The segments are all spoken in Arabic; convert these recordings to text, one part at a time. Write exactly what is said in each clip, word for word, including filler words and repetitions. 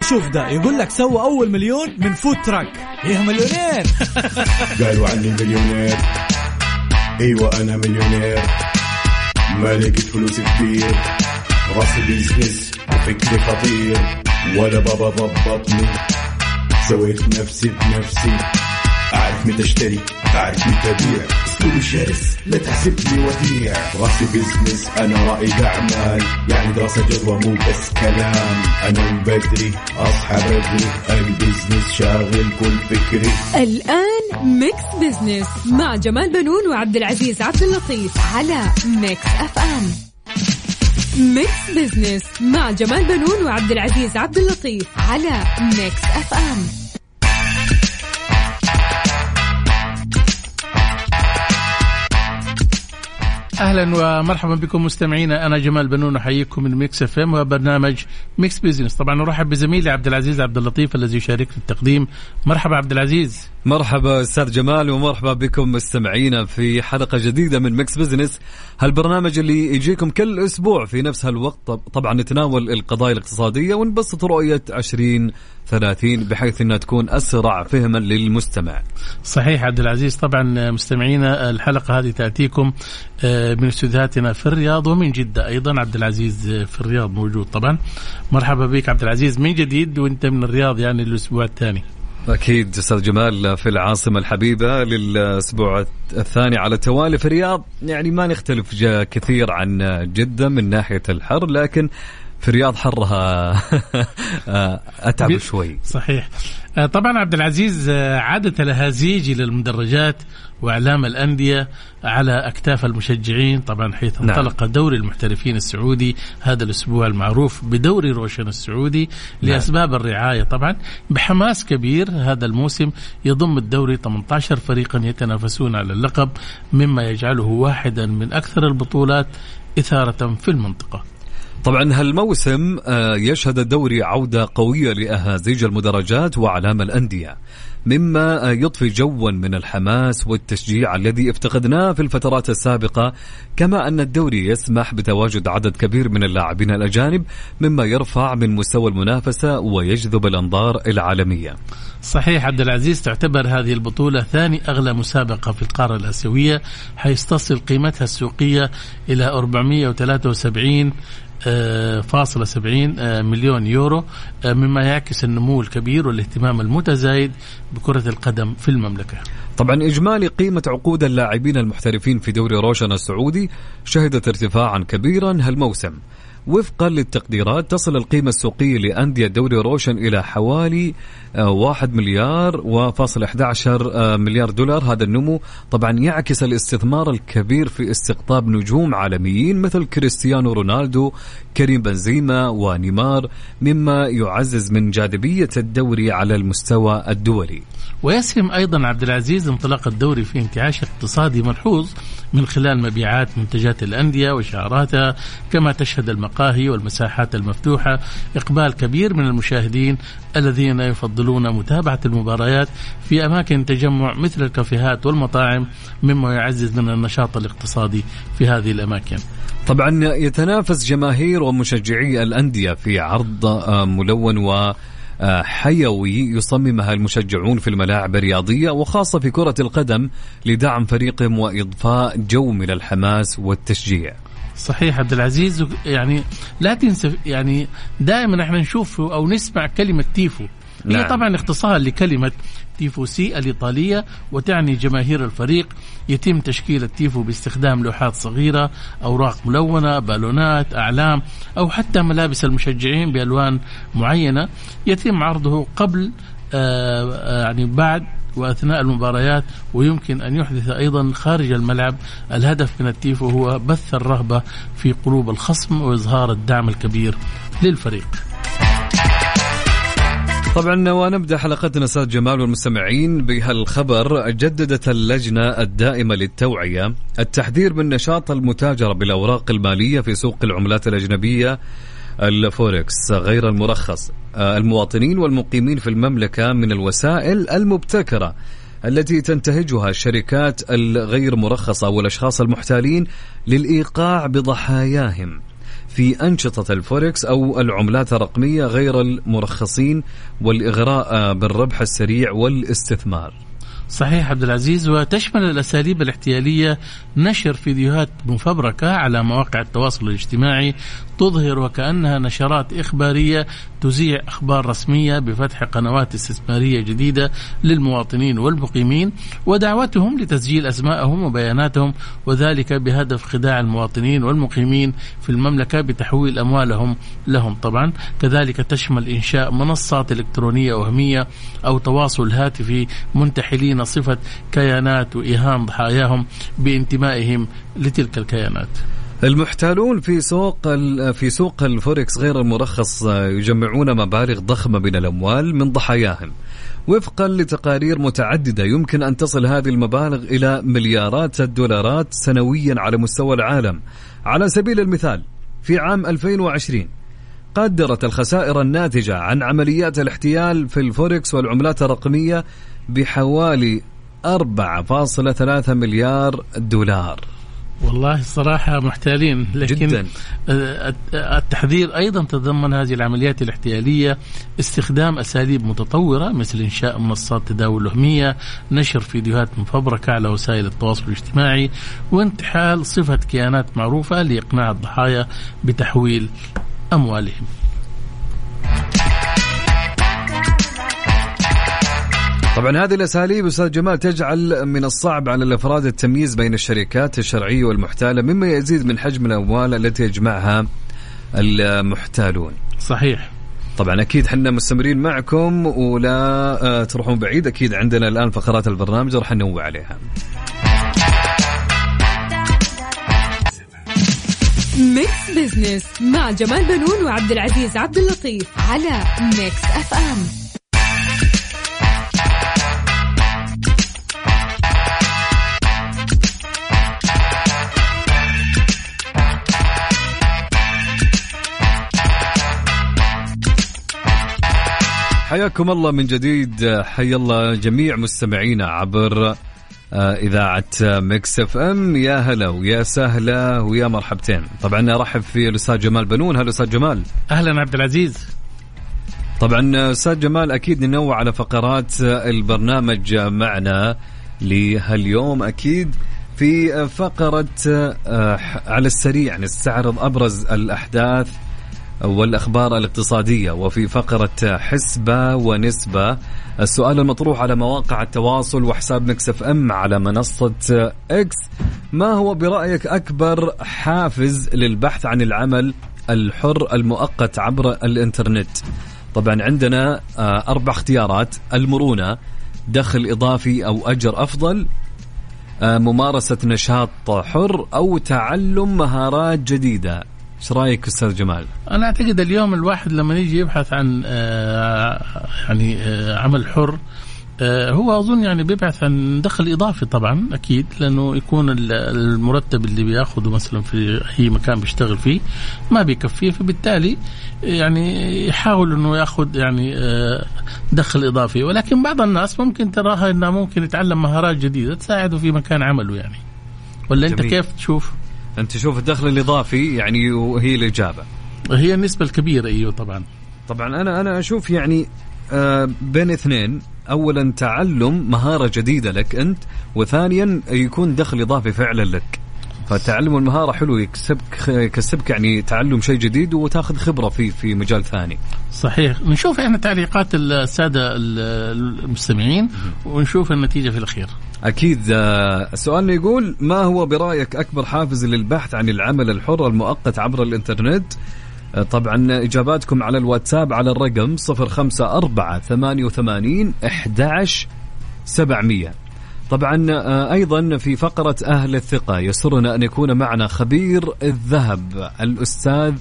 شوف ده يقول لك سوى أول مليون من فود تراك. إيه مليونير؟ قالوا عني مليونير. أيوة أنا مليونير، مالك فلوس كتير، راسي بيزنس فكري خطير، ولا بابا ضبطني، سويت نفسي بنفسي، أعرف متى اشتري أعرف متى بيع، اسلوبي شرس لا تحسبني وديع، راسي بيزنس أنا رائد أعمال، يعني دراسة جدوى مو بس كلام، أنا من بدري أصحى بدري، البيزنس شاغل كل فكري. الآن ميكس بيزنس مع جمال بنون وعبد العزيز عبد اللطيف على ميكس أف أم. ميكس بيزنس مع جمال بنون وعبد العزيز عبد اللطيف على ميكس أف أم. أهلا ومرحبا بكم مستمعينا، أنا جمال بنون أحييكم من ميكس اف ام وبرنامج ميكس بيزنس. طبعا نرحب بزميلي عبد العزيز عبد اللطيف الذي يشارك في التقديم. مرحبا عبد العزيز. مرحبا أستاذ جمال ومرحبا بكم مستمعينا في حلقة جديدة من ميكس بيزنس، هالبرنامج اللي يجيكم كل أسبوع في نفس هالوقت. طبعا نتناول القضايا الاقتصادية ونبسط رؤية عشرين ثلاثين بحيث أنها تكون أسرع فهما للمستمع. صحيح عبد العزيز. طبعا مستمعينا الحلقة هذه تأتيكم من استوديوهاتنا في الرياض ومن جدة أيضا. عبد العزيز في الرياض موجود طبعا. مرحبا بك عبد العزيز من جديد وانت من الرياض يعني الأسبوع الثاني. أكيد أستاذ جمال، في العاصمة الحبيبة للأسبوع الثاني على التوالي في الرياض. يعني ما نختلف كثير عن جدة من ناحية الحر، لكن في الرياض حرها أتعب شوي. صحيح. طبعا عبد العزيز عادة الهزيج للمدرجات وإعلام الأندية على أكتاف المشجعين، طبعا حيث انطلق نعم. دوري المحترفين السعودي هذا الأسبوع المعروف بدوري روشن السعودي لأسباب نعم. الرعاية. طبعا بحماس كبير هذا الموسم يضم الدوري ثمانية عشر فريقا يتنافسون على اللقب، مما يجعله واحدا من أكثر البطولات إثارة في المنطقة. طبعا هالموسم يشهد الدوري عودة قوية لأهازيج المدرجات وأعلام الأندية، مما يضفي جوا من الحماس والتشجيع الذي افتقدناه في الفترات السابقة، كما أن الدوري يسمح بتواجد عدد كبير من اللاعبين الأجانب، مما يرفع من مستوى المنافسة ويجذب الأنظار العالمية. صحيح عبد العزيز. تعتبر هذه البطولة ثاني أغلى مسابقة في القارة الآسيوية، حيث تصل قيمتها السوقية إلى أربعمائة وثلاثة وسبعين فاصلة سبعين مليون يورو، مما يعكس النمو الكبير والاهتمام المتزايد بكرة القدم في المملكة. طبعا إجمالي قيمة عقود اللاعبين المحترفين في دوري روشن السعودي شهدت ارتفاعا كبيرا هالموسم. وفقا للتقديرات تصل القيمة السوقية لأندية دوري روشن إلى حوالي واحد مليار وفاصل أحد عشر مليار دولار. هذا النمو طبعا يعكس الاستثمار الكبير في استقطاب نجوم عالميين مثل كريستيانو رونالدو، كريم بنزيما ونيمار، مما يعزز من جاذبية الدوري على المستوى الدولي. ويسهم أيضا عبد العزيز انطلاق الدوري في انتعاش اقتصادي ملحوظ من خلال مبيعات منتجات الأندية وشعاراتها، كما تشهد المقاهي والمساحات المفتوحة إقبال كبير من المشاهدين الذين يفضلون متابعة المباريات في أماكن تجمع مثل الكافيهات والمطاعم، مما يعزز من النشاط الاقتصادي في هذه الأماكن. طبعا يتنافس جماهير ومشجعي الأندية في عرض ملون و حيوي يصممها المشجعون في الملاعب الرياضية وخاصة في كرة القدم لدعم فريقهم وإضفاء جو من الحماس والتشجيع. صحيح عبد العزيز. يعني لا تنسى يعني دائما احنا نشوف أو نسمع كلمة تيفو. هي نعم. طبعا اختصار لكلمة تيفوسي الإيطالية وتعني جماهير الفريق. يتم تشكيل التيفو باستخدام لوحات صغيرة، أوراق ملونة، بالونات، أعلام أو حتى ملابس المشجعين بألوان معينة. يتم عرضه قبل آه يعني بعد وأثناء المباريات، ويمكن أن يحدث أيضا خارج الملعب. الهدف من التيفو هو بث الرهبة في قلوب الخصم وإظهار الدعم الكبير للفريق. طبعا ونبدأ حلقتنا أستاذ جمال والمستمعين بهالخبر. جددت اللجنة الدائمة للتوعية التحذير من نشاط المتاجرة بالأوراق المالية في سوق العملات الأجنبية الفوركس غير المرخص المواطنين والمقيمين في المملكة من الوسائل المبتكرة التي تنتهجها الشركات الغير مرخصة والأشخاص المحتالين للإيقاع بضحاياهم في أنشطة الفوركس أو العملات الرقمية غير المرخصين والإغراء بالربح السريع والاستثمار. صحيح عبد العزيز. وتشمل الأساليب الاحتيالية نشر فيديوهات مفبركة على مواقع التواصل الاجتماعي تظهر وكأنها نشرات إخبارية تذيع أخبار رسمية بفتح قنوات استثمارية جديدة للمواطنين والمقيمين ودعوتهم لتسجيل أسماءهم وبياناتهم، وذلك بهدف خداع المواطنين والمقيمين في المملكة بتحويل أموالهم لهم. طبعا كذلك تشمل إنشاء منصات إلكترونية وهمية أو تواصل هاتفي منتحلين صفة كيانات وإيهام ضحاياهم بانتمائهم لتلك الكيانات. المحتالون في سوق في سوق الفوركس غير المرخص يجمعون مبالغ ضخمة من الأموال من ضحاياهم. وفقا لتقارير متعددة يمكن أن تصل هذه المبالغ إلى مليارات الدولارات سنويا على مستوى العالم. على سبيل المثال في عام ألفين وعشرين قدرت الخسائر الناتجة عن عمليات الاحتيال في الفوركس والعملات الرقمية بحوالي أربعة فاصلة ثلاثة مليار دولار. والله الصراحة محتالين، لكن جداً. التحذير أيضا تضمن هذه العمليات الاحتيالية استخدام أساليب متطورة مثل إنشاء منصات تداول وهمية، نشر فيديوهات مفبركة على وسائل التواصل الاجتماعي، وانتحال صفة كيانات معروفة لإقناع الضحايا بتحويل أموالهم. طبعا هذه الأساليب أستاذ جمال تجعل من الصعب على الأفراد التمييز بين الشركات الشرعية والمحتالة، مما يزيد من حجم الأموال التي يجمعها المحتالون. صحيح. طبعا أكيد حنا مستمرين معكم ولا تروحون بعيد، أكيد عندنا الآن فقرات البرنامج رح ننوع عليها. ميكس بيزنس مع جمال بنون وعبد العزيز عبد اللطيف على ميكس اف ام. حياكم الله من جديد، حيا الله جميع مستمعينا عبر إذاعة ميكس اف ام. يا هلا ويا سهلا ويا مرحبتين. طبعا أرحب في الأستاذ جمال بنون. هلا أستاذ جمال. أهلا عبد العزيز. طبعا أستاذ جمال أكيد ننوع على فقرات البرنامج معنا لهاليوم. أكيد في فقرة على السريع نستعرض أبرز الأحداث والأخبار الاقتصادية، وفي فقرة حسبة ونسبة السؤال المطروح على مواقع التواصل وحساب ميكس اف ام على منصة اكس: ما هو برأيك أكبر حافز للبحث عن العمل الحر المؤقت عبر الإنترنت؟ طبعا عندنا أربع اختيارات: المرونة، دخل إضافي أو أجر أفضل، ممارسة نشاط حر، أو تعلم مهارات جديدة. ايش رايك استاذ جمال؟ انا اعتقد اليوم الواحد لما يجي يبحث عن آه يعني آه عمل حر، آه هو اظن يعني بيبحث عن دخل اضافي طبعا اكيد، لانه يكون المرتب اللي بياخده مثلا في اي مكان بيشتغل فيه ما بيكفيه، فبالتالي يعني يحاول انه ياخذ يعني آه دخل اضافي. ولكن بعض الناس ممكن تراها انه ممكن يتعلم مهارات جديدة تساعده في مكان عمله يعني. ولا جميل. انت كيف تشوف؟ أنت تشوف الدخل الإضافي يعني وهي الإجابة، هي النسبة الكبيرة. أيوه طبعا. طبعا أنا أنا أشوف يعني آه بين اثنين: أولا تعلم مهارة جديدة لك أنت، وثانيا يكون دخل إضافي فعلا لك. فتعلم المهارة حلو، يكسبك يكسبك يعني تعلم شيء جديد وتاخذ خبرة في في مجال ثاني. صحيح. نشوف احنا تعليقات السادة المستمعين ونشوف النتيجة في الأخير. أكيد. سؤالنا يقول: ما هو برأيك أكبر حافز للبحث عن العمل الحر المؤقت عبر الإنترنت؟ طبعا إجاباتكم على الواتساب على الرقم صفر خمسة أربعة ثمانية وثمانين أحد عشر سبعمية. طبعا أيضا في فقرة أهل الثقة يسرنا أن يكون معنا خبير الذهب الأستاذ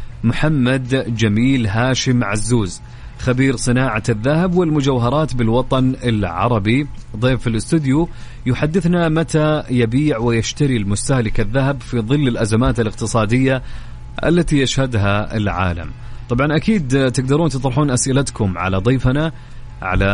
محمد جميل هاشم عزوز، خبير صناعة الذهب والمجوهرات بالوطن العربي، ضيف الاستوديو يحدثنا متى يبيع ويشتري المستهلك الذهب في ظل الأزمات الاقتصادية التي يشهدها العالم. طبعا أكيد تقدرون تطرحون أسئلتكم على ضيفنا على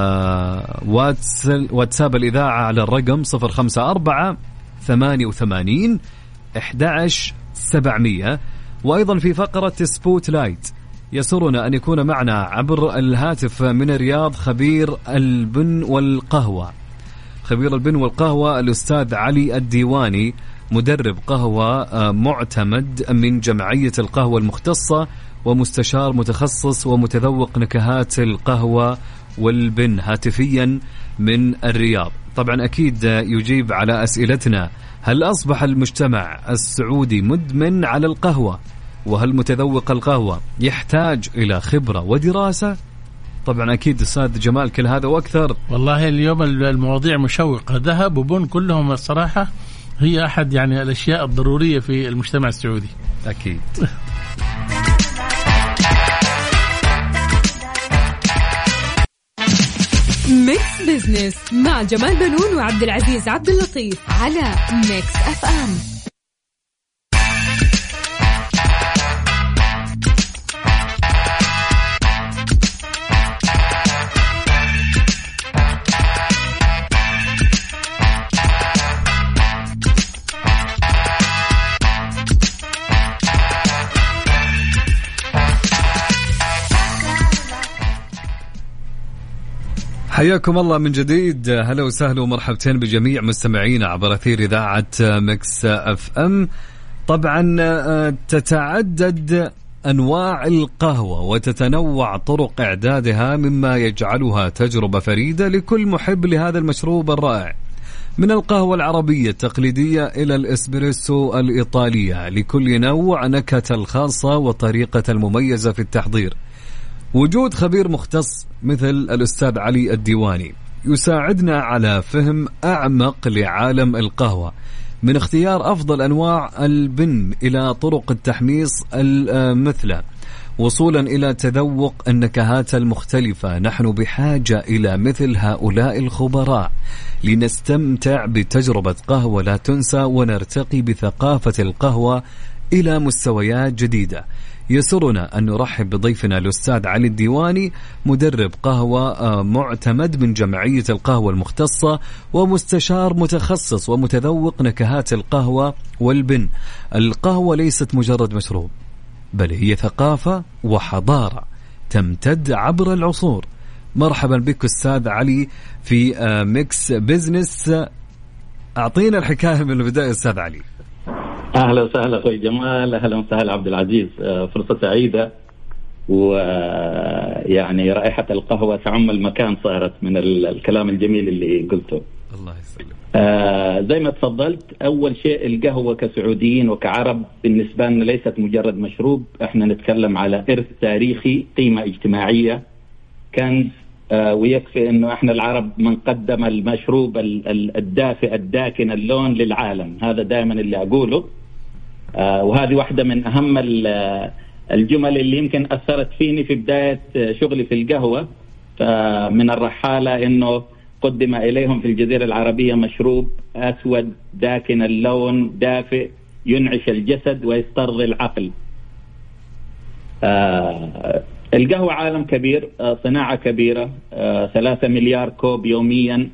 واتساب الإذاعة على الرقم صفر خمسة أربعة ثمانية وثمانين أحد عشر سبعمية، وأيضا في فقرة سبوت لايت يسرنا أن يكون معنا عبر الهاتف من الرياض خبير البن والقهوة خبير البن والقهوة الأستاذ علي الديواني، مدرب قهوة معتمد من جمعية القهوة المختصة ومستشار متخصص ومتذوق نكهات القهوة والبن، هاتفيا من الرياض. طبعا أكيد يجيب على أسئلتنا: هل أصبح المجتمع السعودي مدمن على القهوة؟ وهل متذوق القهوة يحتاج إلى خبرة ودراسة؟ طبعا أكيد أستاذ جمال كل هذا وأكثر. والله اليوم المواضيع مشوقة، ذهب وبن كلهم الصراحة هي أحد يعني الأشياء الضرورية في المجتمع السعودي. أكيد. ميكس بزنس مع جمال بنون وعبد العزيز عبد اللطيف على ميكس اف ام. حياكم الله من جديد، هلا وسهلا ومرحبتين بجميع مستمعينا عبر أثير إذاعة ميكس اف ام. طبعا تتعدد أنواع القهوة وتتنوع طرق إعدادها مما يجعلها تجربة فريدة لكل محب لهذا المشروب الرائع، من القهوة العربية التقليدية إلى الإسبريسو الإيطالية، لكل نوع نكهة الخاصة وطريقة المميزة في التحضير. وجود خبير مختص مثل الأستاذ علي الديواني يساعدنا على فهم أعمق لعالم القهوة، من اختيار أفضل أنواع البن إلى طرق التحميص المثلى، وصولا إلى تذوق النكهات المختلفة. نحن بحاجة إلى مثل هؤلاء الخبراء لنستمتع بتجربة قهوة لا تنسى ونرتقي بثقافة القهوة إلى مستويات جديدة. يسرنا أن نرحب بضيفنا الأستاذ علي الديواني، مدرب قهوة معتمد من جمعية القهوة المختصة ومستشار متخصص ومتذوق نكهات القهوة والبن. القهوة ليست مجرد مشروب، بل هي ثقافة وحضارة تمتد عبر العصور. مرحبا بك أستاذ علي في ميكس بزنس. أعطينا الحكاية من البداية أستاذ علي. أهلا وسهلا أخوي جمال، أهلا وسهلا عبد العزيز. فرصة سعيدة، ويعني رائحة القهوة تعم المكان صارت من الكلام الجميل اللي قلته. الله يسلمك. آه زي ما تفضلت، أول شيء القهوة كسعوديين وكعرب بالنسبة لنا ليست مجرد مشروب، احنا نتكلم على إرث تاريخي، قيمة اجتماعية، كنز. آه ويكفي انه احنا العرب من قدم المشروب الدافئ الداكن اللون للعالم، هذا دائما اللي اقوله. آه وهذه واحدة من اهم الجمل اللي يمكن اثرت فيني في بداية شغلي في القهوة. فمن الرحالة انه قدم اليهم في الجزيرة العربية مشروب اسود داكن اللون دافئ ينعش الجسد ويسترضي العقل. آه القهوة عالم كبير، صناعة كبيرة، ثلاثة مليار كوب يوميا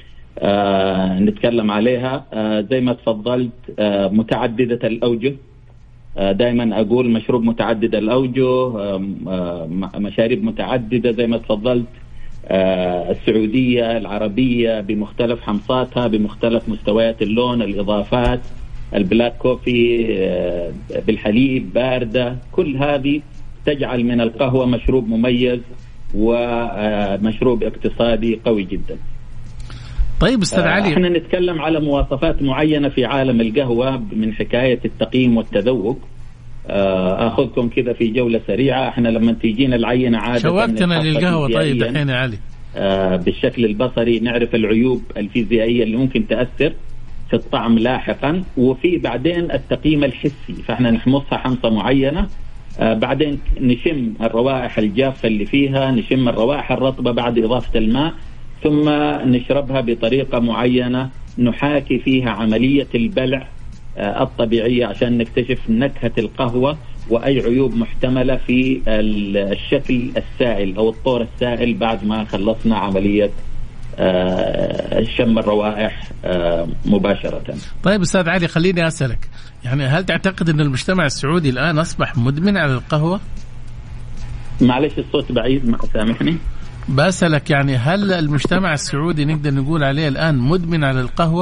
نتكلم عليها. زي ما تفضلت متعددة الأوجه، دائما أقول مشروب متعدد الأوجه، مشاريب متعددة زي ما تفضلت، السعودية العربية بمختلف حمصاتها بمختلف مستويات اللون، الإضافات، البلاك كوفي بالحليب باردة، كل هذه تجعل من القهوة مشروب مميز ومشروب اقتصادي قوي جدا. طيب أستاذ علي، احنا نتكلم على مواصفات معينة في عالم القهوة من حكاية التقييم والتذوق. اخذكم كذا في جولة سريعة. احنا لما تيجينا العينة عادة شوقتنا للقهوة. طيب الحين علي بالشكل البصري نعرف العيوب الفيزيائية اللي ممكن تأثر في الطعم لاحقا، وفي بعدين التقييم الحسي، فاحنا نحمصها حمصة معينة، آه بعدين نشم الروائح الجافة اللي فيها، نشم الروائح الرطبة بعد إضافة الماء، ثم نشربها بطريقة معينة نحاكي فيها عملية البلع آه الطبيعية عشان نكتشف نكهة القهوة وأي عيوب محتملة في الشكل السائل أو الطور السائل بعد ما خلصنا عملية شم الروائح مباشرة. طيب أستاذ علي، خليني أسألك، يعني هل تعتقد أن المجتمع السعودي الآن أصبح مدمن على القهوة؟ معلش الصوت بعيد، سامحني. بسألك يعني هل المجتمع السعودي نقدر نقول عليه الآن مدمن على القهوة؟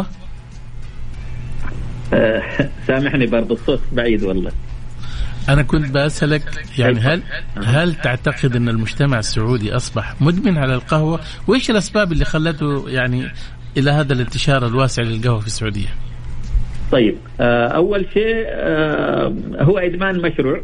أه سامحني برضو الصوت بعيد والله. أنا كنت بسألك يعني هل هل تعتقد أن المجتمع السعودي أصبح مدمن على القهوة؟ وإيش الأسباب اللي خلته يعني إلى هذا الانتشار الواسع للقهوة في السعودية؟ طيب أول شيء هو إدمان مشروع.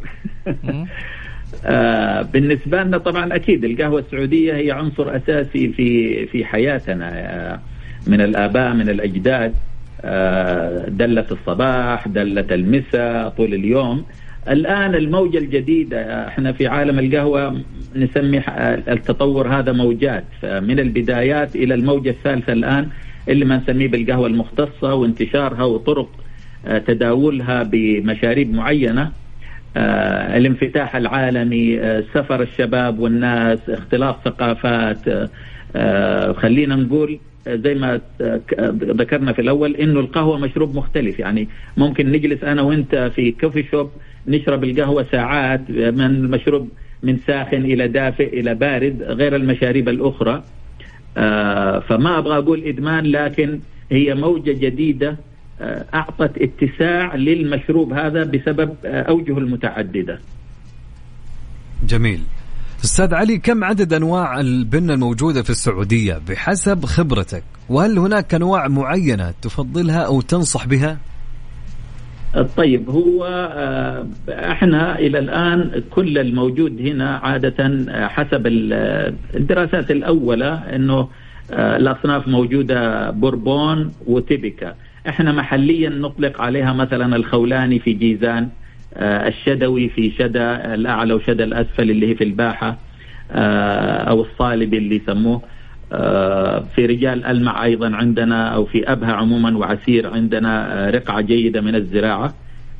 بالنسبة لنا طبعا أكيد القهوة السعودية هي عنصر أساسي في في حياتنا، من الآباء من الأجداد، دلة الصباح دلة المساء طول اليوم. الآن الموجة الجديدة، احنا في عالم القهوة نسمي التطور هذا موجات، من البدايات إلى الموجة الثالثة الآن اللي ما نسميه بالقهوة المختصة وانتشارها وطرق تداولها بمشاريب معينة، الانفتاح العالمي، سفر الشباب والناس، اختلاط ثقافات. خلينا نقول زي ما ذكرنا في الأول إنه القهوة مشروب مختلف، يعني ممكن نجلس أنا وإنت في كوفي شوب نشرب القهوة ساعات، من مشروب من ساخن إلى دافئ إلى بارد، غير المشاريب الأخرى. فما أبغى أقول إدمان، لكن هي موجة جديدة أعطت اتساع للمشروب هذا بسبب أوجه المتعددة. جميل. أستاذ علي، كم عدد أنواع البنة الموجودة في السعودية بحسب خبرتك؟ وهل هناك أنواع معينة تفضلها أو تنصح بها؟ طيب، هو احنا إلى الآن كل الموجود هنا عادة حسب الدراسات الأولى أنه الأصناف موجودة بوربون وتيبيكا. احنا محليا نطلق عليها مثلا الخولاني في جيزان، الشدوي في شدا الأعلى وشدا الأسفل اللي هي في الباحة، أو الصالبي اللي يسموه. في رجال ألمع أيضا عندنا، أو في أبها عموما وعسير عندنا رقعة جيدة من الزراعة،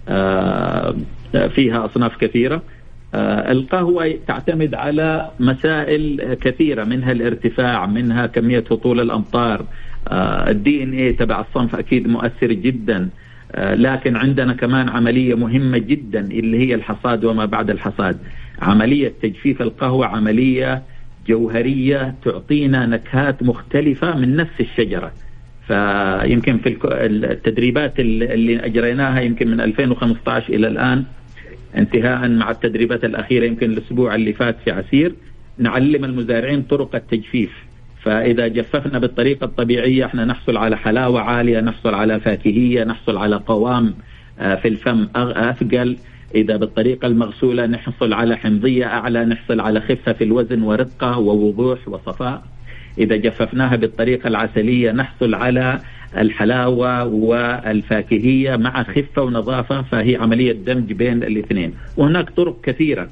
فيها أصناف كثيرة. القهوة تعتمد على مسائل كثيرة، منها الارتفاع، منها كمية هطول الأمطار، الدي ان ايه تبع الصنف أكيد مؤثر جدا، لكن عندنا كمان عملية مهمة جدا اللي هي الحصاد وما بعد الحصاد. عملية تجفيف القهوة عملية جوهرية تعطينا نكهات مختلفة من نفس الشجرة. فيمكن في التدريبات اللي أجريناها يمكن من ألفين وخمسة عشر إلى الآن، انتهاء مع التدريبات الأخيرة يمكن الأسبوع اللي فات في عسير، نعلم المزارعين طرق التجفيف. فإذا جففنا بالطريقة الطبيعية احنا نحصل على حلاوة عالية، نحصل على فاكهية، نحصل على قوام في الفم أثقل. إذا بالطريقة المغسولة نحصل على حمضية أعلى، نحصل على خفة في الوزن ورقة ووضوح وصفاء. إذا جففناها بالطريقة العسلية نحصل على الحلاوة والفاكهية مع خفة ونظافة، فهي عملية دمج بين الاثنين. وهناك طرق كثيرة.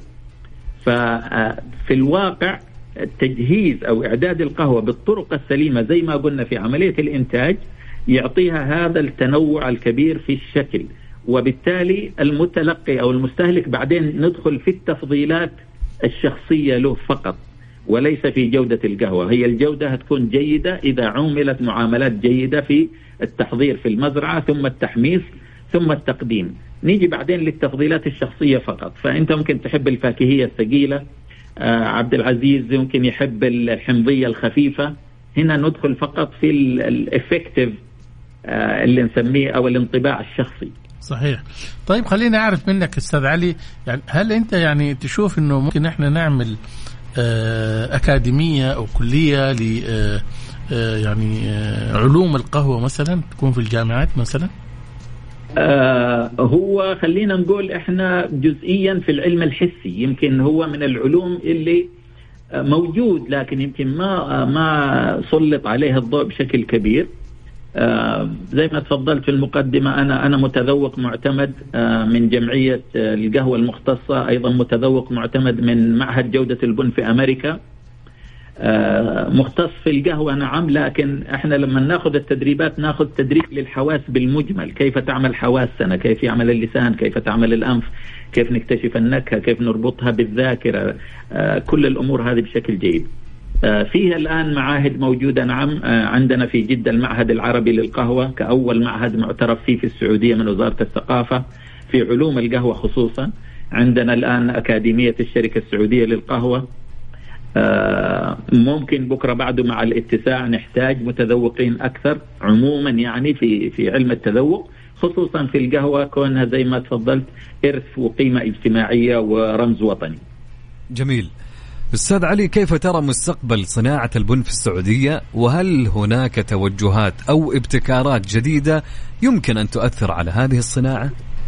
ففي الواقع التجهيز أو إعداد القهوة بالطرق السليمة زي ما قلنا في عملية الإنتاج يعطيها هذا التنوع الكبير في الشكل، وبالتالي المتلقي أو المستهلك بعدين ندخل في التفضيلات الشخصية له فقط، وليس في جودة القهوة. هي الجودة هتكون جيدة إذا عملت معاملات جيدة في التحضير في المزرعة، ثم التحميص، ثم التقديم. نيجي بعدين للتفضيلات الشخصية فقط. فأنت ممكن تحب الفاكهية الثقيلة، آه عبد العزيز يمكن يحب الحمضية الخفيفة. هنا ندخل فقط في الافكتيف آه اللي نسميه أو الانطباع الشخصي. صحيح. طيب خليني أعرف منك أستاذ علي، يعني هل أنت يعني تشوف إنه ممكن إحنا نعمل آه أكاديمية أو كلية ل آه آه يعني آه علوم القهوة مثلا تكون في الجامعات مثلا؟ آه هو خلينا نقول إحنا جزئيا في العلم الحسي، يمكن هو من العلوم اللي آه موجود، لكن يمكن ما آه ما سلط عليه الضوء بشكل كبير. آه زي ما تفضلت في المقدمة، أنا أنا متذوق معتمد آه من جمعية آه القهوة المختصة، أيضا متذوق معتمد من معهد جودة البن في أمريكا. آه مختص في القهوة نعم، لكن احنا لما ناخذ التدريبات ناخذ تدريب للحواس بالمجمل، كيف تعمل حواسنا، كيف يعمل اللسان، كيف تعمل الأنف، كيف نكتشف النكهة، كيف نربطها بالذاكرة، آه كل الأمور هذه بشكل جيد. فيها الآن معاهد موجودة. نعم، عندنا في جدة المعهد العربي للقهوة كأول معهد معترف فيه في السعودية من وزارة الثقافة في علوم القهوة خصوصا. عندنا الآن أكاديمية الشركة السعودية للقهوة. ممكن بكرة بعده مع الاتساع نحتاج متذوقين أكثر عموما يعني في في علم التذوق، خصوصا في القهوة كونها زي ما تفضلت إرث وقيمة اجتماعية ورمز وطني. جميل. أستاذ علي، كيف ترى مستقبل صناعة البن في السعودية، وهل هناك توجهات أو ابتكارات جديدة يمكن أن تؤثر على هذه الصناعة؟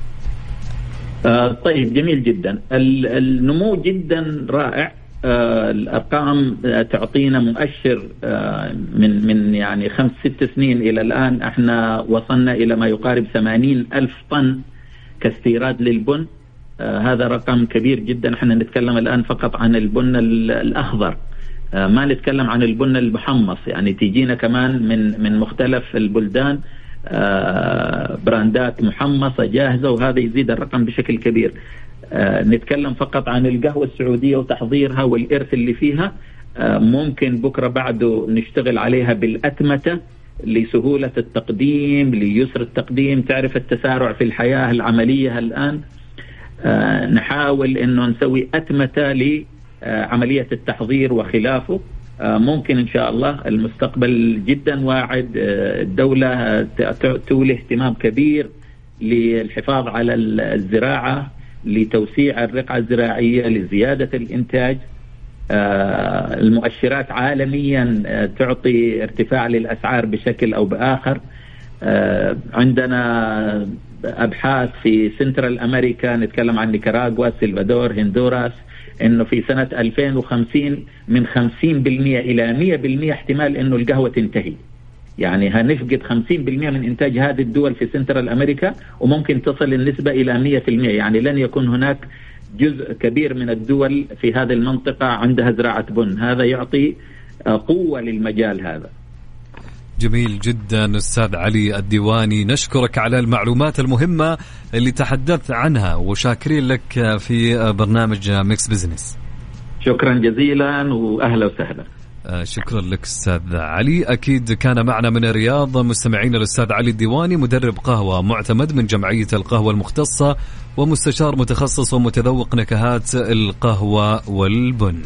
آه طيب، جميل جدا. النمو جدا رائع. آه الأرقام آه تعطينا مؤشر آه من من يعني خمس ست سنين إلى الآن احنا وصلنا إلى ما يقارب ثمانين ألف طن كاستيراد للبن. آه هذا رقم كبير جدا. احنا نتكلم الآن فقط عن البن الأخضر، آه ما نتكلم عن البن المحمص. يعني تيجينا كمان من من مختلف البلدان آه براندات محمصة جاهزة، وهذا يزيد الرقم بشكل كبير. آه نتكلم فقط عن القهوة السعودية وتحضيرها والإرث اللي فيها. آه ممكن بكرة بعده نشتغل عليها بالأتمتة لسهولة التقديم، ليسر التقديم. تعرف التسارع في الحياة العملية الآن. آه نحاول إنه نسوي أتمتة لعملية التحضير وخلافه. آه ممكن إن شاء الله المستقبل جدا واعد. آه الدولة تولي اهتمام كبير للحفاظ على الزراعة، لتوسيع الرقعة الزراعية، لزيادة الإنتاج. آه المؤشرات عالميا آه تعطي ارتفاع للأسعار بشكل أو بآخر. آه عندنا أبحاث في سنترال أمريكا، نتكلم عن نيكاراغوا، سلفادور، هندوراس، إنه في سنة ألفين وخمسين من خمسين بالمئة إلى مئة بالمئة احتمال إنه القهوة تنتهي. يعني هنفقد خمسين بالمئة من إنتاج هذه الدول في سنترال أمريكا، وممكن تصل النسبة إلى مئة بالمئة. يعني لن يكون هناك جزء كبير من الدول في هذه المنطقة عندها زراعة بن. هذا يعطي قوة للمجال هذا. جميل جدا أستاذ علي الديواني، نشكرك على المعلومات المهمة اللي تحدثت عنها، وشاكرين لك في برنامج ميكس بزنس. شكرا جزيلا وأهلا وسهلا. شكرا لك أستاذ علي. أكيد كان معنا من الرياض مستمعين الأستاذ علي الديواني، مدرب قهوة معتمد من جمعية القهوة المختصة، ومستشار متخصص ومتذوق نكهات القهوة والبن.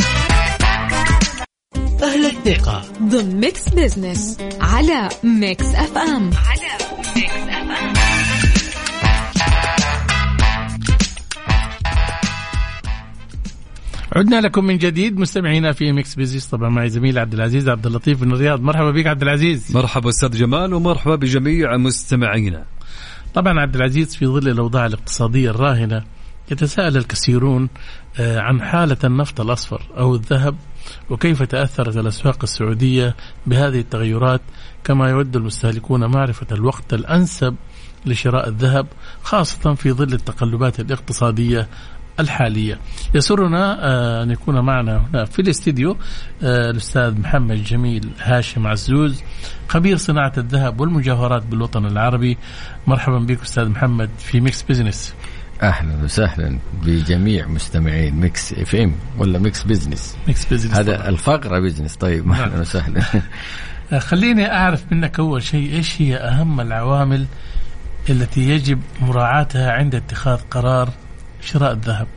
أهل الثقة ضمن ميكس بزنس على ميكس أف أم. على ميكس أف أم. عدنا لكم من جديد مستمعينا في ميكس بيزنس، طبعا معي زميل عبد العزيز عبد اللطيف من الرياض. مرحبا بك عبد العزيز. مرحبا أستاذ جمال، ومرحبا بجميع مستمعينا. طبعا عبد العزيز، في ظل الأوضاع الاقتصادية الراهنة يتساءل الكثيرون عن حالة النفط الأصفر أو الذهب، وكيف تأثرت الأسواق السعودية بهذه التغيرات، كما يود المستهلكون معرفة الوقت الأنسب لشراء الذهب، خاصة في ظل التقلبات الاقتصادية الحالية. يسرنا أن يكون معنا هنا في الاستديو الأستاذ محمد جميل هاشم عزوز، خبير صناعة الذهب والمجوهرات بالوطن العربي. مرحبا بك أستاذ محمد في ميكس بيزنس. أهلا وسهلا بجميع مستمعين ميكس اف ام ولا ميكس بيزنس. ميكس بيزنس هذا طبعا. الفقرة بيزنس. طيب أهلا وسهلا. خليني أعرف منك أول شيء، إيش هي أهم العوامل التي يجب مراعاتها عند اتخاذ قرار شراء الذهب؟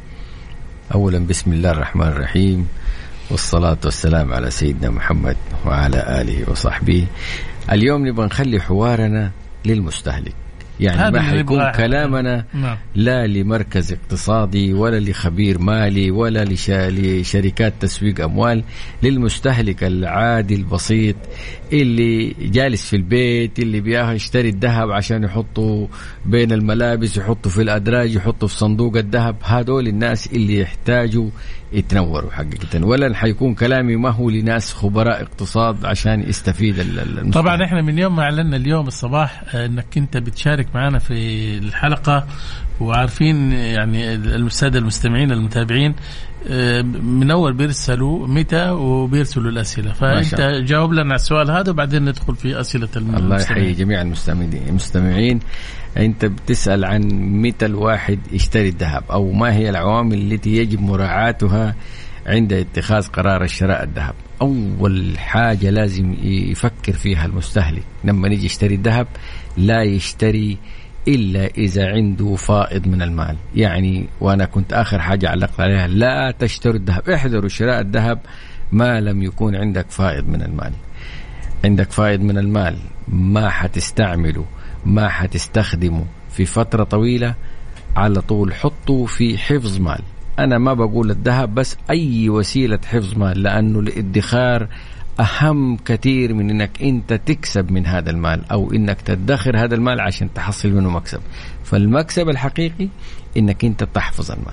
أولا بسم الله الرحمن الرحيم، والصلاة والسلام على سيدنا محمد وعلى آله وصحبه. اليوم نبغى نخلي حوارنا للمستهلك، يعني ما حيكون كلامنا نعم. لا لمركز اقتصادي ولا لخبير مالي ولا لشركات تسويق أموال، للمستهلك العادي البسيط اللي جالس في البيت، اللي بياخذ يشتري الذهب عشان يحطه بين الملابس، يحطه في الأدراج، يحطه في صندوق الذهب. هذول الناس اللي يحتاجوا يتنوروا حقيقة. ولا حيكون كلامي ما هو لناس خبراء اقتصاد عشان يستفيد المستهلك. طبعا احنا من يوم ما اعلنا اليوم الصباح انك انت بتشارك معنا في الحلقة، وعارفين يعني السادة المستمعين المتابعين من أول بيرسلوا متى وبيرسلوا الأسئلة، فأنت جاوب لنا على السؤال هذا وبعدين ندخل في أسئلة المستمعين. الله يحيي جميع المستمعين. أنت بتسأل عن متى الواحد يشتري الذهب، أو ما هي العوامل التي يجب مراعاتها عند اتخاذ قرار الشراء الذهب، أول حاجة لازم يفكر فيها المستهلك لما يجي يشتري الذهب، لا يشتري إلا إذا عنده فائض من المال. يعني وأنا كنت آخر حاجة علقت عليها، لا تشتروا الذهب، احذروا شراء الذهب ما لم يكون عندك فائض من المال. عندك فائض من المال ما حتستعمله، ما حتستخدمه في فترة طويلة، على طول حطه في حفظ مال. أنا ما بقول الذهب بس، أي وسيلة حفظ مال، لأنه الادخار أهم كثير من أنك أنت تكسب من هذا المال أو أنك تدخر هذا المال عشان تحصل منه مكسب. فالمكسب الحقيقي أنك أنت تحفظ المال.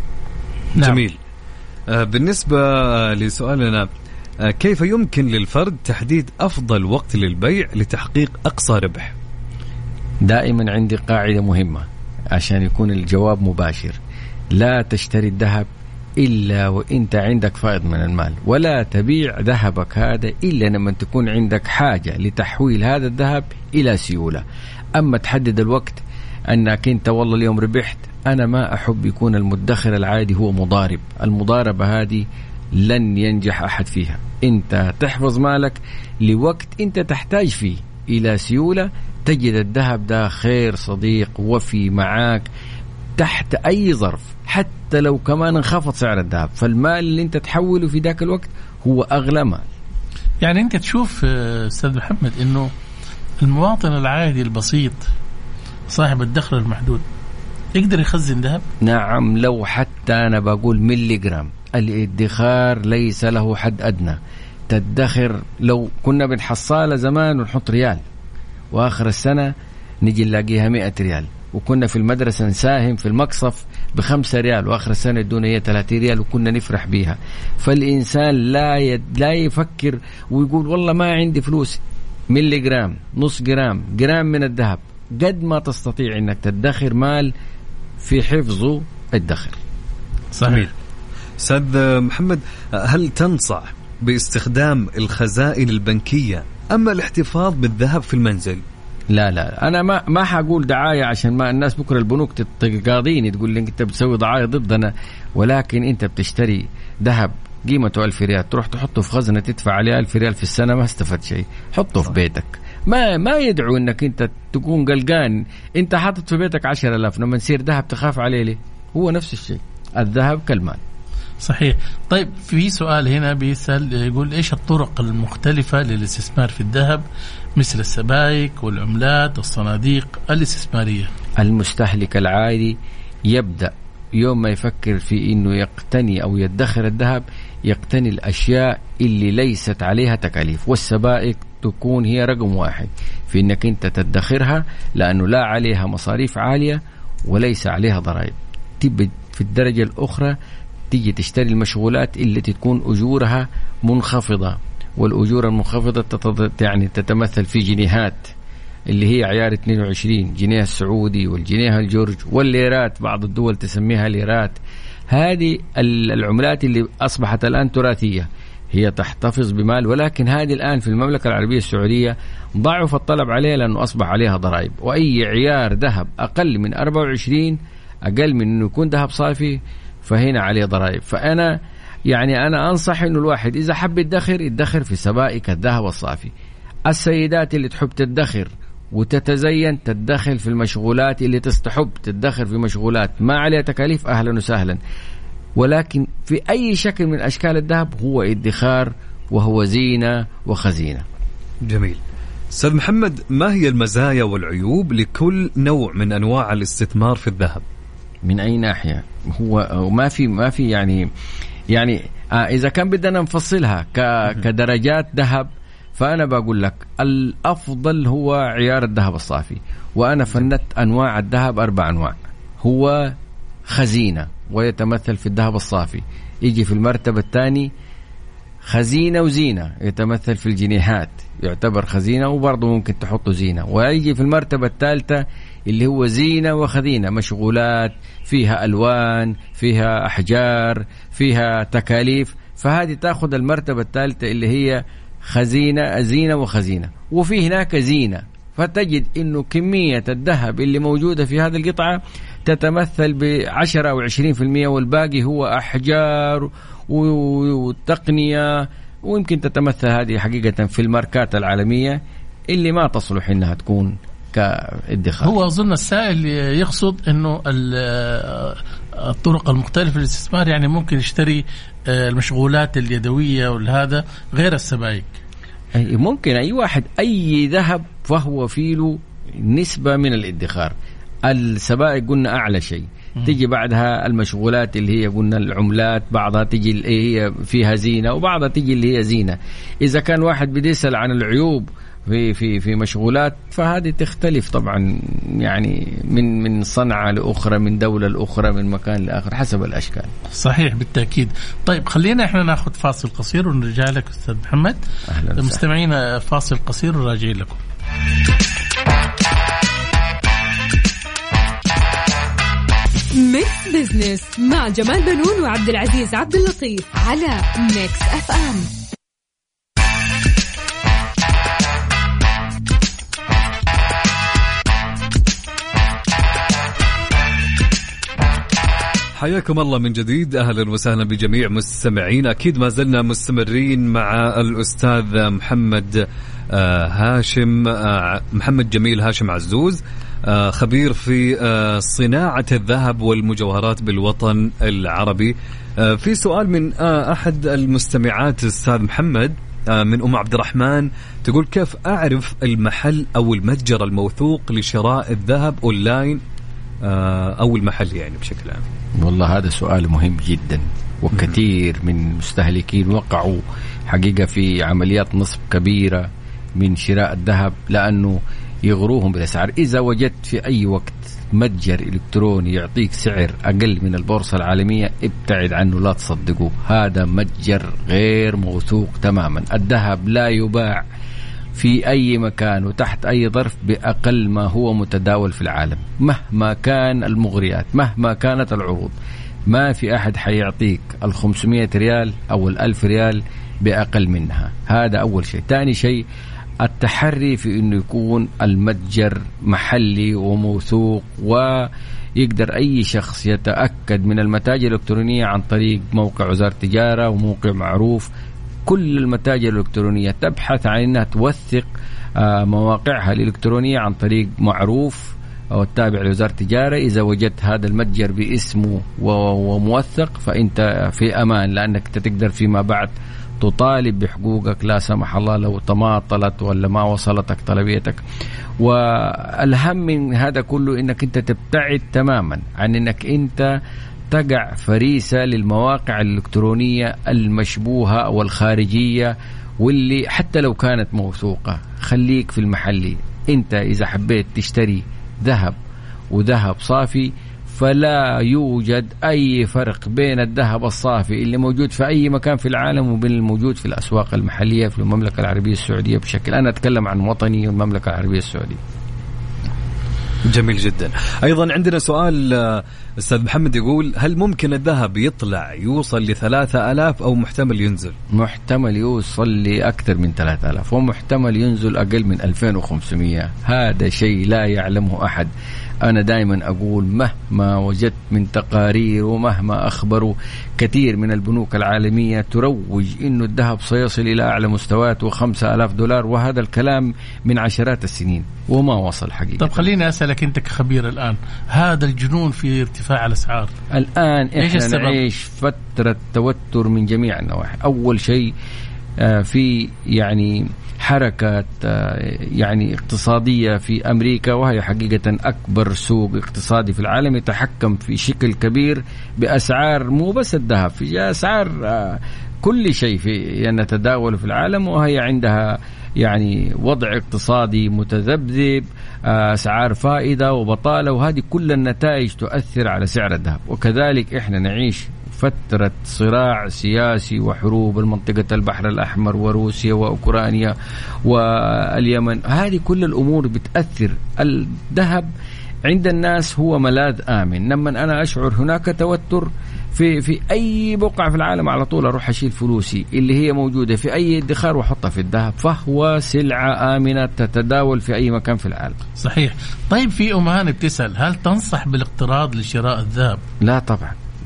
نعم. جميل. آه بالنسبة لسؤالنا، آه كيف يمكن للفرد تحديد أفضل وقت للبيع لتحقيق أقصى ربح؟ دائما عندي قاعدة مهمة عشان يكون الجواب مباشر، لا تشتري الذهب إلا وإنت عندك فائض من المال، ولا تبيع ذهبك هذا إلا لما تكون عندك حاجة لتحويل هذا الذهب إلى سيولة. أما تحدد الوقت أنك أنت والله اليوم ربحت، أنا ما أحب يكون المدخر العادي هو مضارب. المضاربة هذه لن ينجح أحد فيها. أنت تحفظ مالك لوقت أنت تحتاج فيه إلى سيولة، تجد الذهب ده خير صديق وفي معاك تحت أي ظرف، حتى لو كمان انخفض سعر الذهب، فالمال اللي أنت تحوله في ذاك الوقت هو أغلى مال. يعني أنت تشوف أستاذ محمد إنه المواطن العادي البسيط صاحب الدخل المحدود يقدر يخزن ذهب؟ نعم، لو حتى أنا بقول ملي جرام. الادخار ليس له حد أدنى. تدخر لو كنا بنحصالة زمان ونحط ريال، وآخر السنة نجي نلاقيها مئة ريال، وكنا في المدرسة نساهم في المقصف بخمسة ريال، وآخر السنة يدونا هي ثلاثين ريال وكنا نفرح بيها. فالإنسان لا يد لا يفكر ويقول والله ما عندي فلوس. ملي جرام، نص جرام، جرام من الذهب، قد ما تستطيع إنك تدخر مال في حفظه الدخر. صحيح. أستاذ محمد، هل تنصح باستخدام الخزائن البنكية أما الاحتفاظ بالذهب في المنزل؟ لا لا، أنا ما ما حقول دعاية عشان ما الناس بكرة البنوك تقاضيني تقول لي أنت بتسوي دعاية ضدنا، ولكن أنت بتشتري ذهب قيمته ألف ريال تروح تحطه في خزنة تدفع عليه ألف ريال في السنة، ما استفدت شيء. حطه في بيتك. ما ما يدعو أنك أنت تكون قلقان. أنت حاطط في بيتك عشرة آلاف، لما يصير ذهب تخاف عليه ليه؟ هو نفس الشيء، الذهب كالمال. صحيح. طيب في سؤال هنا بيسأل يقول إيش الطرق المختلفة للاستثمار في الذهب مثل السبائك والعملات والصناديق الاستثمارية؟ المستهلك العادي يبدأ يوم ما يفكر في إنه يقتني أو يدخر الذهب، يقتني الأشياء اللي ليست عليها تكاليف، والسبائك تكون هي رقم واحد في إنك أنت تدخرها، لأنه لا عليها مصاريف عالية وليس عليها ضرائب. تبدأ في الدرجة الأخرى تيجي تشتري المشغولات اللي تكون أجورها منخفضة، والأجور المنخفضة يعني تتمثل في جنيهات اللي هي عيار اثنين وعشرين، جنيه السعودي والجنيه الجورج والليرات، بعض الدول تسميها ليرات. هذه العملات اللي أصبحت الآن تراثية، هي تحتفظ بمال، ولكن هذه الآن في المملكة العربية السعودية ضعف الطلب عليها لأنه أصبح عليها ضرائب. وأي عيار ذهب أقل من أربعة وعشرين، أقل من أنه يكون ذهب صافي، فهنا عليه ضرائب. فأنا يعني أنا أنصح إنه الواحد إذا حب يدخر يدخر في سبائك الذهب الصافي. السيدات اللي تحب تدخر وتتزين تدخل في المشغولات اللي تستحب تدخر في مشغولات ما عليها تكاليف، أهلا وسهلا. ولكن في أي شكل من أشكال الذهب هو ادخار وهو زينة وخزينة. جميل. أستاذ محمد، ما هي المزايا والعيوب لكل نوع من أنواع الاستثمار في الذهب؟ من أي ناحية؟ هو ما في ما في يعني يعني آه إذا كان بدنا نفصلها كدرجات ذهب، فأنا بقول لك الأفضل هو عيار الذهب الصافي، وأنا فندت أنواع الذهب أربع أنواع. هو خزينة ويتمثل في الذهب الصافي، يجي في المرتبة الثاني خزينة وزينة يتمثل في الجنيهات، يعتبر خزينة وبرضه ممكن تحطه زينة. ويجي في المرتبة الثالثة اللي هو زينة وخزينة، مشغولات فيها ألوان، فيها أحجار، فيها تكاليف، فهذه تأخذ المرتبة الثالثة اللي هي خزينة زينة وخزينة. وفي هناك زينة، فتجد إنه كمية الذهب اللي موجودة في هذه القطعة تتمثل بعشرة أو عشرين في المية، والباقي هو أحجار والتقنية، ويمكن تتمثل هذه حقيقة في الماركات العالمية اللي ما تصلح إنها تكون كادخار. هو أظن السائل يقصد إنه الطرق المختلفة للاستثمار، يعني ممكن يشتري المشغولات اليدوية والهذا غير السبائك. ممكن أي واحد أي ذهب فهو فيه له نسبة من الادخار. السبائك قلنا أعلى شيء، تيجي بعدها المشغولات اللي هي قلنا العملات، بعضها تيجي اللي هي فيها زينة وبعضها تيجي اللي هي زينة. إذا كان واحد بدي يسأل عن العيوب في في في مشغولات فهذه تختلف طبعا، يعني من من صنعة لأخرى، من دولة لأخرى، من مكان لآخر حسب الأشكال. صحيح بالتأكيد. طيب خلينا احنا ناخذ فاصل قصير ونرجع لك أستاذ محمد. مستمعينا فاصل قصير وراجعين لكم. ميكس بزنس مع جمال بنون وعبد العزيز عبد اللطيف على ميكس اف ام. حياكم الله من جديد، أهلا وسهلا بجميع مستمعين. أكيد ما زلنا مستمرين مع الأستاذ محمد هاشم محمد جميل هاشم عزوز، خبير في صناعة الذهب والمجوهرات بالوطن العربي. في سؤال من أحد المستمعات أستاذ محمد من أم عبد الرحمن، تقول كيف أعرف المحل أو المتجر الموثوق لشراء الذهب أونلاين أو المحل يعني بشكل عام؟ والله هذا سؤال مهم جدا، وكثير من المستهلكين وقعوا حقيقة في عمليات نصب كبيرة من شراء الذهب لأنه يغروهم بالأسعار. إذا وجدت في أي وقت متجر إلكتروني يعطيك سعر أقل من البورصة العالمية ابتعد عنه، لا تصدقوه، هذا متجر غير موثوق تماما. الذهب لا يباع في أي مكان وتحت أي ظرف بأقل ما هو متداول في العالم، مهما كان المغريات، مهما كانت العروض، ما في أحد حيعطيك الخمسمائة ريال أو الألف ريال بأقل منها. هذا أول شيء. ثاني شيء التحري في أنه يكون المتجر محلي وموثوق، ويقدر أي شخص يتأكد من المتاجر الإلكترونية عن طريق موقع وزارة التجارة وموقع معروف. كل المتاجر الإلكترونية تبحث عن أنها توثق مواقعها الإلكترونية عن طريق معروف أو التابع لوزارة التجارة. إذا وجدت هذا المتجر باسمه وموثق فأنت في أمان، لأنك تقدر فيما بعد تطالب بحقوقك لا سمح الله لو تماطلت ولا ما وصلتك طلبيتك. والأهم من هذا كله أنك أنت تبتعد تماما عن أنك أنت تقع فريسة للمواقع الإلكترونية المشبوهة أو الخارجية، واللي حتى لو كانت موثوقة خليك في المحلي. أنت إذا حبيت تشتري ذهب وذهب صافي فلا يوجد أي فرق بين الذهب الصافي اللي موجود في أي مكان في العالم وبين الموجود في الأسواق المحلية في المملكة العربية السعودية بشكل. أنا أتكلم عن وطني والمملكة العربية السعودية. جميل جدا. أيضا عندنا سؤال أستاذ محمد يقول هل ممكن الذهب يطلع يوصل لثلاثة آلاف أو محتمل ينزل؟ محتمل يوصل لأكثر من ثلاثة آلاف ومحتمل ينزل أقل من ألفين وخمسمائة. هذا شيء لا يعلمه أحد. أنا دائما أقول مهما وجدت من تقارير ومهما أخبروا كثير من البنوك العالمية تروج إنه الذهب سيصل إلى أعلى مستويات وخمسة آلاف دولار، وهذا الكلام من عشرات السنين وما وصل حقيقة. طب خليني أسألك أنت كخبير الآن، هذا الجنون في ارتفاع الأسعار الآن إحنا نعيش فترة توتر من جميع النواحي. أول شيء في يعني حركة يعني اقتصادية في أمريكا، وهي حقيقة أكبر سوق اقتصادي في العالم، يتحكم في شكل كبير بأسعار مو بس الذهب، في أسعار كل شيء في يتداول في العالم، وهي عندها يعني وضع اقتصادي متذبذب، أسعار فائدة وبطالة، وهذه كل النتائج تؤثر على سعر الذهب. وكذلك إحنا نعيش فترة صراع سياسي وحروب المنطقة البحر الأحمر وروسيا وأوكرانيا واليمن، هذه كل الأمور بتأثر. الذهب عند الناس هو ملاذ آمن. لما أنا أشعر هناك توتر في في أي بقعة في العالم على طول أروح أشيل فلوسي اللي هي موجودة في أي ادخار وحطها في الذهب، فهو سلعة آمنة تتداول في أي مكان في العالم. صحيح. طيب في أم هاني بتسأل هل تنصح بالاقتراض لشراء الذهب؟ لا طبعا،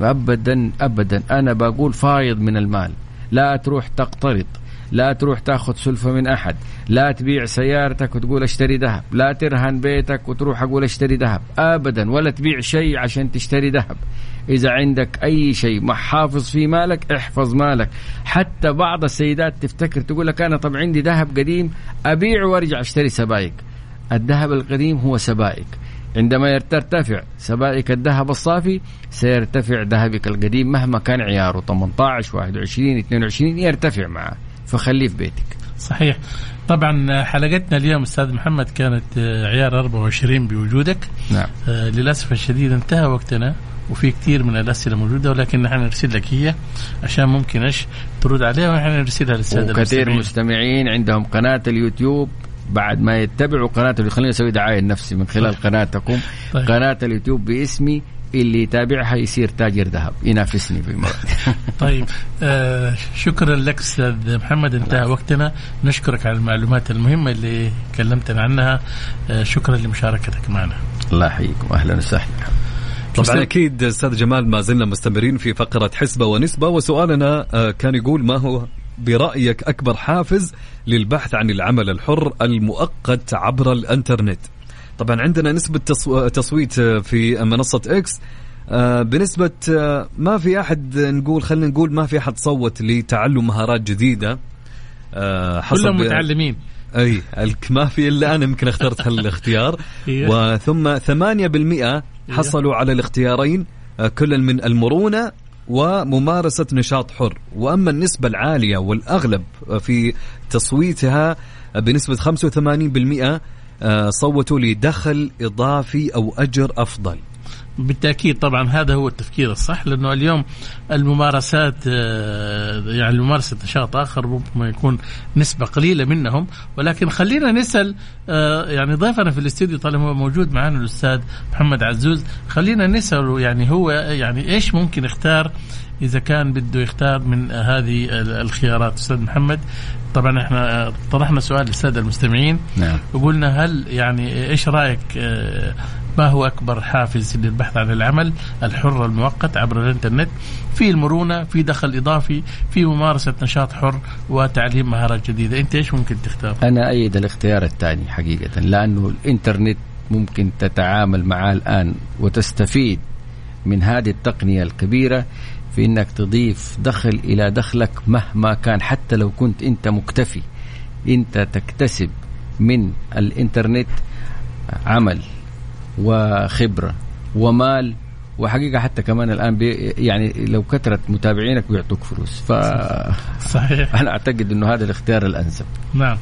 أبدا أبدا أنا بقول فايض من المال. لا تروح تقترض، لا تروح تاخذ سلفة من أحد، لا تبيع سيارتك وتقول اشتري ذهب، لا ترهن بيتك وتروح أقول اشتري ذهب أبدا، ولا تبيع شيء عشان تشتري ذهب. إذا عندك أي شيء محافظ في مالك احفظ مالك. حتى بعض السيدات تفتكر تقول لك أنا طب عندي ذهب قديم أبيع وارجع اشتري سبائك. الذهب القديم هو سبائك، عندما ترتفع سبائك الذهب الصافي سيرتفع ذهبك القديم مهما كان عياره ثمانية عشر واحد وعشرين اثنين وعشرين يرتفع معه، فخليه في بيتك. صحيح. طبعا حلقتنا اليوم أستاذ محمد كانت عيار أربعة وعشرين بوجودك. نعم. آه للأسف الشديد انتهى وقتنا وفي كثير من الأسئلة موجودة، ولكن نحن نرسل لك هي عشان ممكن إيش ترد عليها ونحن نرسلها للسادة المستمعين. وكثير مستمعين عندهم قناة اليوتيوب بعد ما يتبعوا قناة، خليني أسوي دعاية لنفسي من خلال قناتكم. طيب. قناة اليوتيوب باسمي اللي يتابعها يصير تاجر ذهب ينافسني في مرة. طيب آه شكرا لك أستاذ محمد، انتهى وقتنا. نشكرك على المعلومات المهمة اللي كلمتنا عنها. آه شكرا لمشاركتك معنا. الله يحييكم، أهلا وسهلا. طبعا أكيد أستاذ جمال ما زلنا مستمرين في فقرة حسبة ونسبة، وسؤالنا آه كان يقول ما هو برأيك أكبر حافز للبحث عن العمل الحر المؤقت عبر الانترنت؟ طبعا عندنا نسبة تصويت في منصة إكس بنسبة ما في أحد نقول خلينا نقول ما في أحد صوت لتعلم مهارات جديدة. كلهم متعلمين. أي ما في إلا أنا يمكن اخترت هالاختيار. وثم ثمانية بالمئة حصلوا على الاختيارين كل من المرونة وممارسة نشاط حر. وأما النسبة العالية والأغلب في تصويتها بنسبة خمسة وثمانين بالمئة صوتوا لدخل إضافي أو أجر أفضل. بالتأكيد طبعا هذا هو التفكير الصح، لأنه اليوم الممارسات يعني ممارسة نشاط آخر ربما يكون نسبة قليلة منهم. ولكن خلينا نسأل يعني ضيفنا في الاستوديو طالما هو موجود معنا الأستاذ محمد عزوز، خلينا نسأله يعني هو يعني إيش ممكن يختار إذا كان بده يختار من هذه الخيارات. أستاذ محمد، طبعا احنا طرحنا سؤال للسادة المستمعين. نعم. وقلنا هل يعني إيش رأيك ما هو أكبر حافز للبحث عن العمل الحر المؤقت عبر الإنترنت؟ في المرونة، في دخل إضافي، في ممارسة نشاط حر، وتعليم مهارات جديدة. أنت إيش ممكن تختار؟ أنا أيد الاختيار الثاني حقيقة، لأنه الإنترنت ممكن تتعامل معه الآن وتستفيد من هذه التقنية الكبيرة في إنك تضيف دخل إلى دخلك مهما كان. حتى لو كنت أنت مكتفي، أنت تكتسب من الإنترنت عمل وخبرة ومال وحقيقة. حتى كمان الآن بي يعني لو كثرت متابعينك بيعطوك فلوس. ف صحيح. أنا أعتقد إنه هذا الاختيار الأنسب. نعم.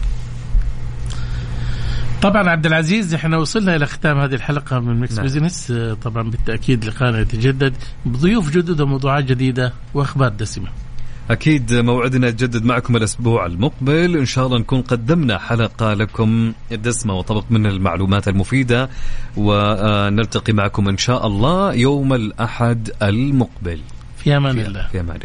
طبعا عبد العزيز، احنا وصلنا إلى ختام هذه الحلقة من ميكس. نعم. بيزنس. طبعا بالتأكيد لقانا يتجدد بضيوف جدد وموضوعات جديدة وأخبار دسمة. أكيد موعدنا يتجدد معكم الأسبوع المقبل إن شاء الله، نكون قدمنا حلقة لكم دسمة وطبق من المعلومات المفيدة، ونلتقي معكم إن شاء الله يوم الأحد المقبل. في أمان الله. في أمان الله.